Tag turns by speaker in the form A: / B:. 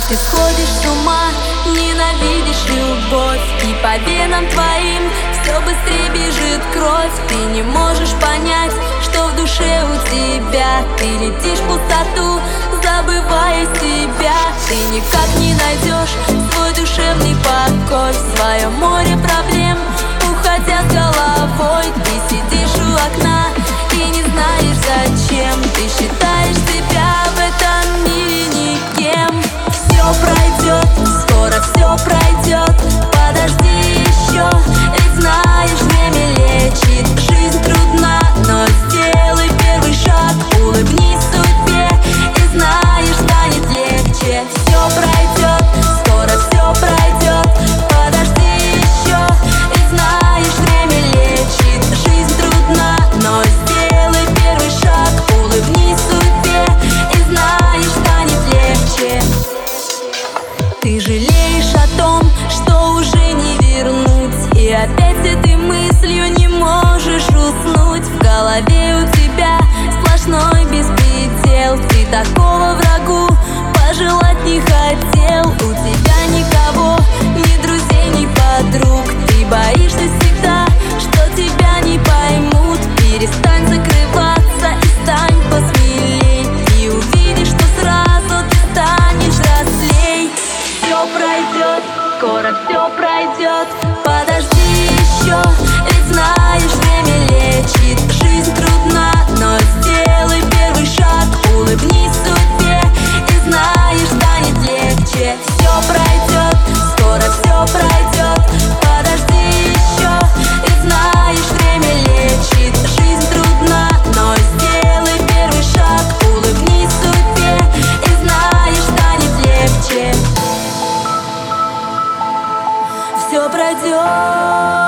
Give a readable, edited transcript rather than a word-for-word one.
A: Ты сходишь с ума, ненавидишь любовь, и по венам твоим все быстрее бежит кровь. Ты не можешь понять, что в душе у тебя. Ты летишь в пустоту, забывая себя. Ты никак не найдешь свой душевный покой в своем море проблем, уходя с головой. Ты сидишь у окна и не знаешь зачем. Ты считаешь себя в этом мире никем. Все пройдет, скоро все пройдет. Подожди еще, ведь знаешь, время лечит. Жизнь трудна, но сделай первый шаг. Улыбнись судьбе и знаешь, станет легче. Все пройдет, скоро все пройдет. Подожди еще, ведь знаешь, время лечит. Жизнь трудна, но сделай первый шаг. Улыбнись судьбе и знаешь, станет легче. Ты жалеешь о том, что уже не вернуть, и опять с этой мыслью не можешь уснуть. В голове у тебя сплошной беспредел. Ты такого врагу пожелать не хотел. У тебя никого, ни друзей, ни подруг. Ты боишься всегда, что тебя не поймут. Перестань закрываться и стань посмелей. И увидишь, что сразу ты станешь взрослей. Все пройдет, скоро все пройдет. Подожди еще, ведь знаешь, время лечит. Жизнь трудна, но сделай первый шаг. Улыбнись судьбе и знаешь, станет легче. Все пройдет, скоро все пройдет. Подожди еще, ведь знаешь, время лечит. Жизнь трудна, но сделай первый шаг. Улыбнись судьбе и знаешь, станет легче. Все пройдет.